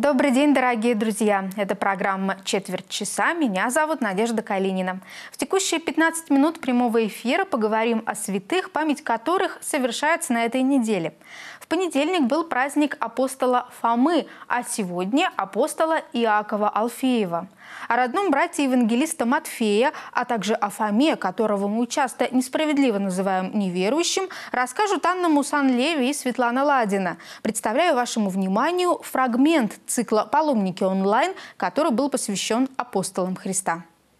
Добрый день, дорогие друзья! Это программа «Четверть часа». Меня зовут Надежда Калинина. В текущие 15 минут прямого эфира поговорим о святых, память которых совершается на этой неделе. В понедельник был праздник апостола Фомы, а сегодня апостола Иакова Алфеева. О родном брате евангелиста Матфея, а также о Фоме, которого мы часто несправедливо называем неверующим, расскажут Анна Мусан-Леви и Светлана Ладина. Представляю вашему вниманию фрагмент цикла «Паломники онлайн», который был посвящен апостолам Христа.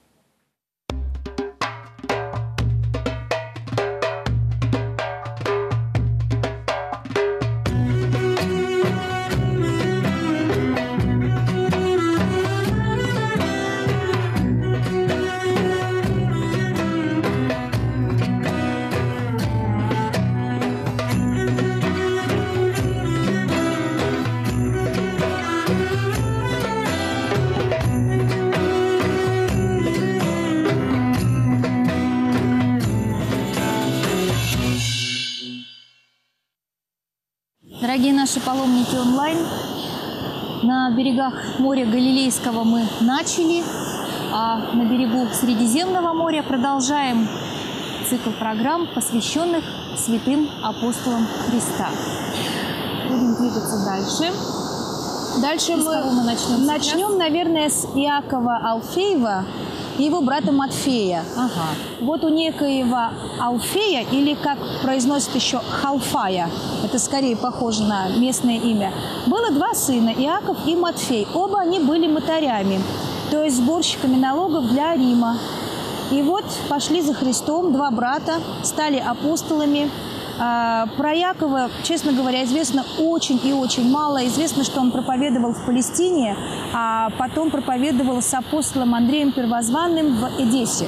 Дорогие наши паломники онлайн, на берегах моря Галилейского мы начали, а на берегу Средиземного моря продолжаем цикл программ, посвященных святым апостолам Христа. Будем двигаться дальше. Дальше мы начнем, наверное, с Иакова Алфеева и его брата Матфея. Ага. Вот у некоего Алфея, или как произносят еще Халфая, это скорее похоже на местное имя, было два сына, Иаков и Матфей. Оба они были мытарями, то есть сборщиками налогов для Рима. И вот пошли за Христом два брата, стали апостолами. Про Иакова, честно говоря, известно очень и очень мало. Известно, что он проповедовал в Палестине, а потом проповедовал с апостолом Андреем Первозванным в Эдессе.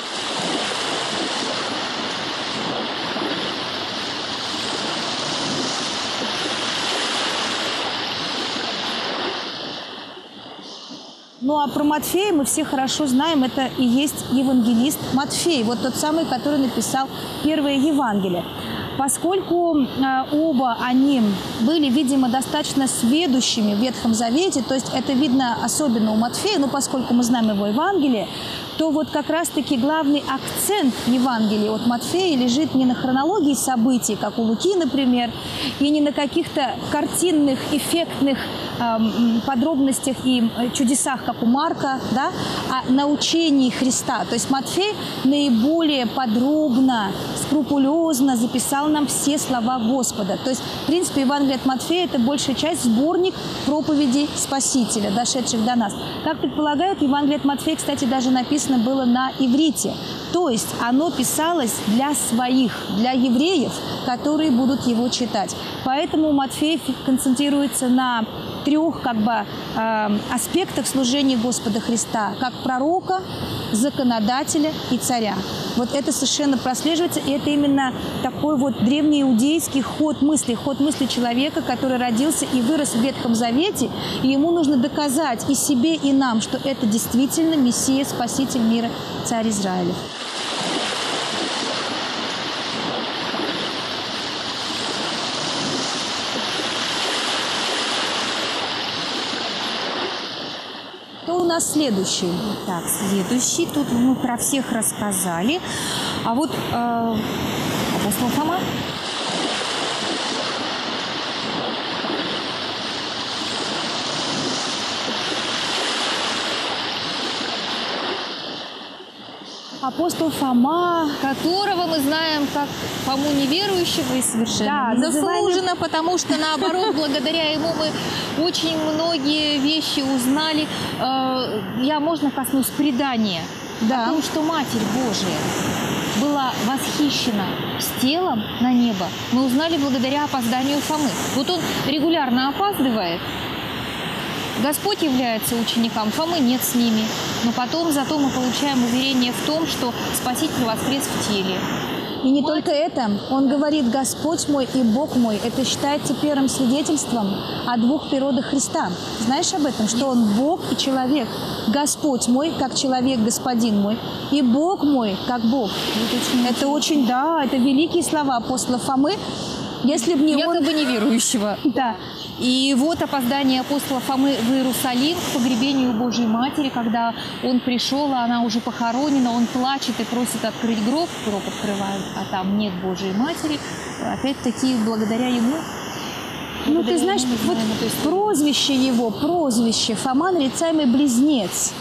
Ну а про Матфея мы все хорошо знаем, это и есть евангелист Матфей, вот тот самый, который написал первое Евангелие. Поскольку оба они были, видимо, достаточно сведущими в Ветхом Завете, то есть это видно особенно у Матфея, но поскольку мы знаем его Евангелие, то вот как раз-таки главный акцент Евангелия от Матфея лежит не на хронологии событий, как у Луки, например, и не на каких-то картинных, эффектных подробностях и чудесах, как у Марка, да, а на учении Христа. То есть Матфей наиболее подробно, скрупулезно записал нам все слова Господа. То есть, в принципе, Евангелие от Матфея – это большая часть сборник проповедей Спасителя, дошедших до нас. Как предполагают, Евангелие от Матфея, кстати, даже написано было на иврите. То есть оно писалось для своих, для евреев, которые будут его читать. Поэтому Матфей концентрируется на трех аспектах служения Господа Христа, как пророка, законодателя и царя. Вот это совершенно прослеживается, и это именно такой вот древнеиудейский ход мысли человека, который родился и вырос в Ветхом Завете, и ему нужно доказать и себе, и нам, что это действительно Мессия, Спаситель мира, Царь Израиля. Кто у нас следующий? Так, следующий. Тут мы про всех рассказали. А вот апостол Фома. Апостол Фома, которого мы знаем как Фому неверующего и совершенно незаслуженно, потому что, наоборот, благодаря ему мы очень многие вещи узнали. Можно коснусь предания о том, что Матерь Божия была восхищена с телом на небо. Мы узнали благодаря опозданию Фомы. Вот он регулярно опаздывает. Господь является ученикам, Фомы нет с ними. Но потом зато мы получаем уверение в том, что Спаситель воскрес в теле. И не только это. Он говорит: «Господь мой и Бог мой». Это считается первым свидетельством о двух природах Христа. Знаешь об этом? Что Он Бог и человек. Господь мой, как человек, Господин мой. И Бог мой, как Бог. Это очень, это великие слова апостола Фомы. Если бы не якобы неверующего. Да. И вот опоздание апостола Фомы в Иерусалим к погребению Божьей Матери, когда он пришел, а она уже похоронена, он плачет и просит открыть гроб, гроб открывают, а там нет Божьей Матери. Опять-таки, благодаря ему... Ну, ты знаешь, вот прозвище его, Фома нарицаемый близнец.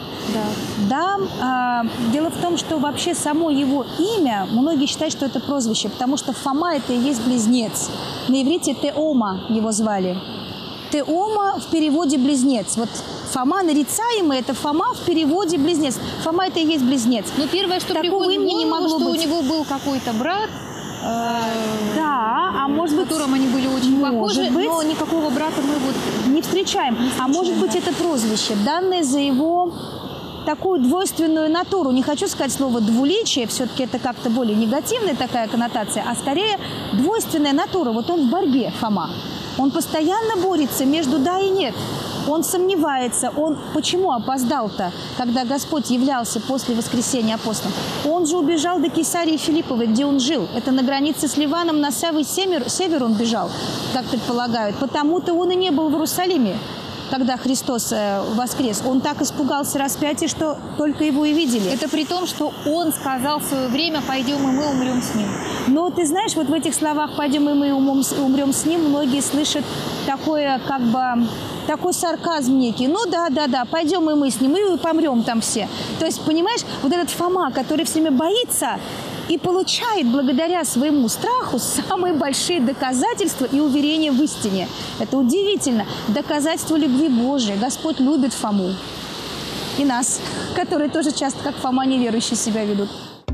Да, дело в том, что вообще само его имя, многие считают, что это прозвище, потому что Фома – это и есть близнец. На иврите Теома его звали. Теома в переводе близнец. Вот Фома нарицаемый – это Фома в переводе близнец. Фома – это и есть близнец. Но первое, что приходит в голову, что у него был какой-то брат, да, а может быть, с которым они были очень похожи, но никакого брата мы вот не встречаем. А может быть, это прозвище, данное за его такую двойственную натуру. Не хочу сказать слово двуличие, все-таки это как-то более негативная такая коннотация, а скорее двойственная натура. Вот он в борьбе, Фома. Он постоянно борется между да и нет. Он сомневается. Он почему опоздал-то, когда Господь являлся после воскресения апостолов? Он же убежал до Кесарии Филипповой, где он жил. Это на границе с Ливаном, на самый север он бежал, как предполагают. Потому-то он и не был в Иерусалиме, когда Христос воскрес. Он так испугался распятия, что только его и видели. Это при том, что он сказал в свое время: пойдем и мы умрем с ним. Но ты знаешь, вот в этих словах «пойдем и мы умрем с ним» многие слышат такое, как бы, такой сарказм некий. Ну да, пойдем и мы с ним, и помрем там все. То есть, понимаешь, вот этот Фома, который все время боится и получает благодаря своему страху самые большие доказательства и уверения в истине. Это удивительно. Доказательство любви Божией. Господь любит Фому. И нас, которые тоже часто, как Фома, неверующие себя ведут.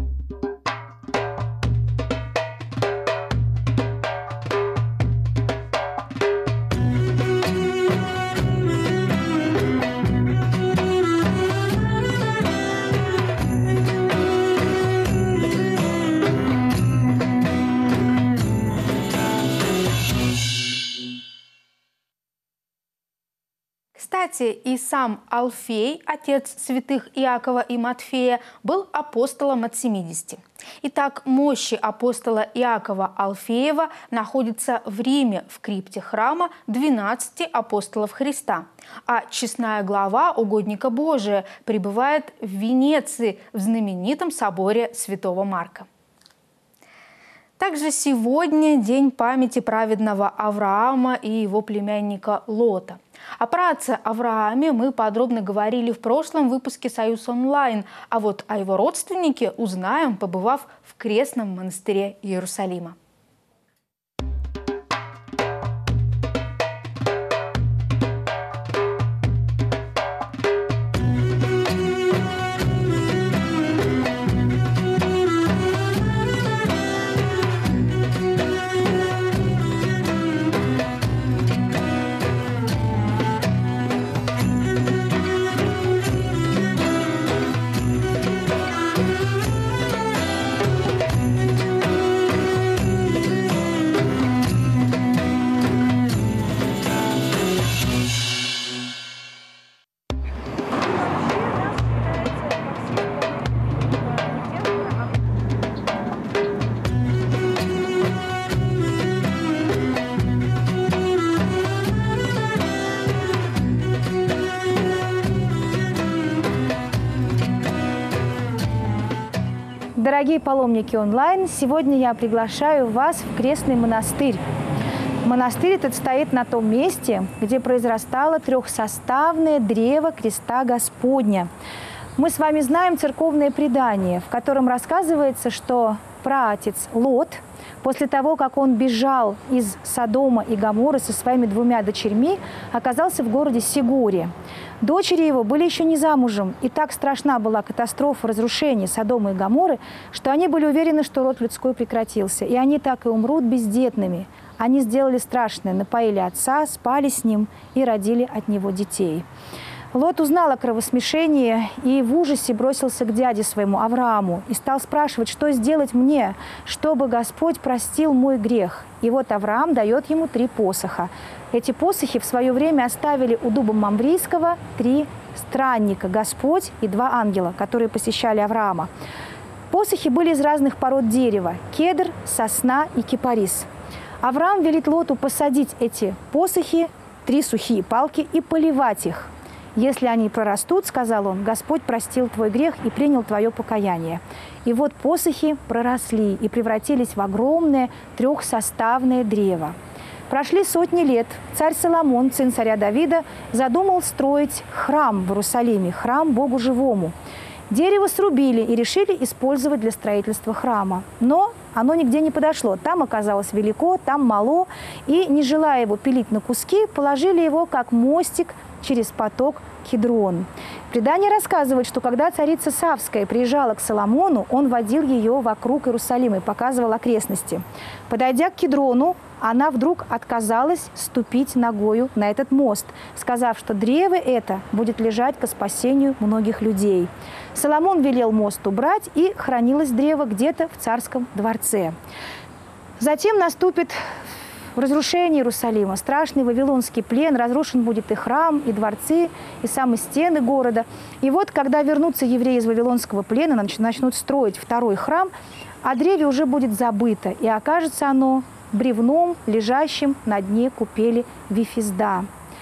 Кстати, и сам Алфей, отец святых Иакова и Матфея, был апостолом от 70. Итак, мощи апостола Иакова Алфеева находятся в Риме, в крипте храма 12 апостолов Христа. А честная глава угодника Божия пребывает в Венеции, в знаменитом соборе святого Марка. Также сегодня день памяти праведного Авраама и его племянника Лота. О праотце Аврааме мы подробно говорили в прошлом выпуске «Союз онлайн», а вот о его родственнике узнаем, побывав в крестном монастыре Иерусалима. Дорогие паломники онлайн, сегодня я приглашаю вас в крестный монастырь. Монастырь этот стоит на том месте, где произрастало трехсоставное древо креста Господня. Мы с вами знаем церковное предание, в котором рассказывается, что праотец Лот, после того, как он бежал из Содома и Гоморры со своими 2 дочерьми, оказался в городе Сигоре. Дочери его были еще не замужем, и так страшна была катастрофа разрушения Содома и Гоморры, что они были уверены, что род людской прекратился, и они так и умрут бездетными. Они сделали страшное, напоили отца, спали с ним и родили от него детей. Лот узнал о кровосмешении и в ужасе бросился к дяде своему Аврааму и стал спрашивать, что сделать мне, чтобы Господь простил мой грех. И вот Авраам дает ему 3 посоха. Эти посохи в свое время оставили у дуба Мамврийского 3 странника, Господь и 2 ангела, которые посещали Авраама. Посохи были из разных пород дерева – кедр, сосна и кипарис. Авраам велит Лоту посадить эти посохи, 3 сухие палки, и поливать их. «Если они прорастут, — сказал он, — Господь простил твой грех и принял твое покаяние». И вот посохи проросли и превратились в огромное 3-составное древо. Прошли сотни лет. Царь Соломон, сын царя Давида, задумал строить храм в Иерусалиме, храм Богу живому. Дерево срубили и решили использовать для строительства храма. Но оно нигде не подошло. Там оказалось велико, там мало. И, не желая его пилить на куски, положили его как мостик через поток Кидрон. Предание рассказывает, что когда царица Савская приезжала к Соломону, он водил ее вокруг Иерусалима и показывал окрестности. Подойдя к Кидрону, она вдруг отказалась ступить ногою на этот мост, сказав, что древо это будет лежать ко спасению многих людей. Соломон велел мост убрать, и хранилось древо где-то в царском дворце. Затем наступит разрушение Иерусалима, страшный вавилонский плен, разрушен будет и храм, и дворцы, и самые стены города. И вот, когда вернутся евреи из вавилонского плена, начнут строить второй храм, о древе уже будет забыто, и окажется оно бревном, лежащим на дне купели Вифизда.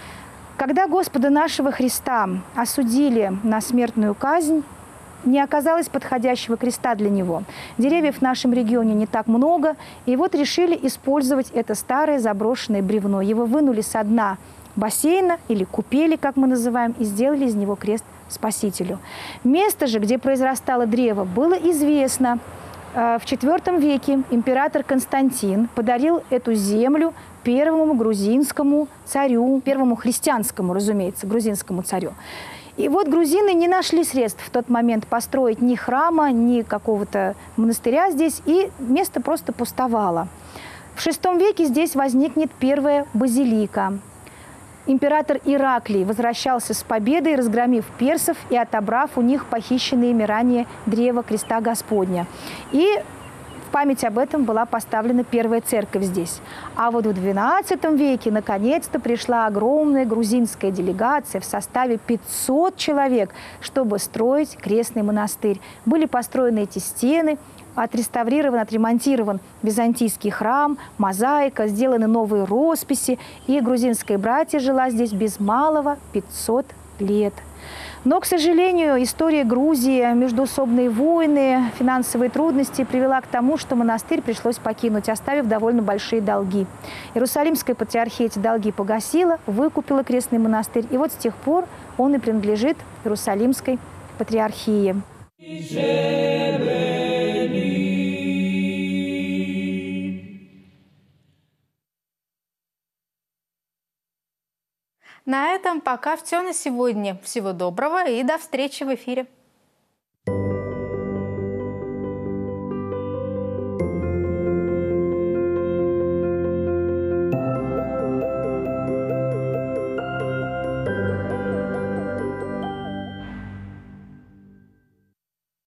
Когда Господа нашего Христа осудили на смертную казнь, не оказалось подходящего креста для него. Деревьев в нашем регионе не так много, и вот решили использовать это старое заброшенное бревно. Его вынули со дна бассейна или купели, как мы называем, и сделали из него крест Спасителю. Место же, где произрастало древо, было известно. В IV веке император Константин подарил эту землю первому грузинскому царю, первому христианскому, разумеется, грузинскому царю. И вот грузины не нашли средств в тот момент построить ни храма, ни какого-то монастыря здесь, и место просто пустовало. В VI веке здесь возникнет первая базилика. Император Ираклий возвращался с победой, разгромив персов и отобрав у них похищенные ими ранее древо креста Господня. И в память об этом была поставлена первая церковь здесь. А вот в XII веке наконец-то пришла огромная грузинская делегация в составе 500 человек, чтобы строить крестный монастырь. Были построены эти стены, отреставрирован, отремонтирован византийский храм, мозаика, сделаны новые росписи, и грузинская братья жила здесь без малого 500 лет. Но, к сожалению, история Грузии, междоусобные войны, финансовые трудности привела к тому, что монастырь пришлось покинуть, оставив довольно большие долги. Иерусалимская патриархия эти долги погасила, выкупила крестный монастырь, и вот с тех пор он и принадлежит Иерусалимской патриархии. На этом пока все на сегодня. Всего доброго и до встречи в эфире.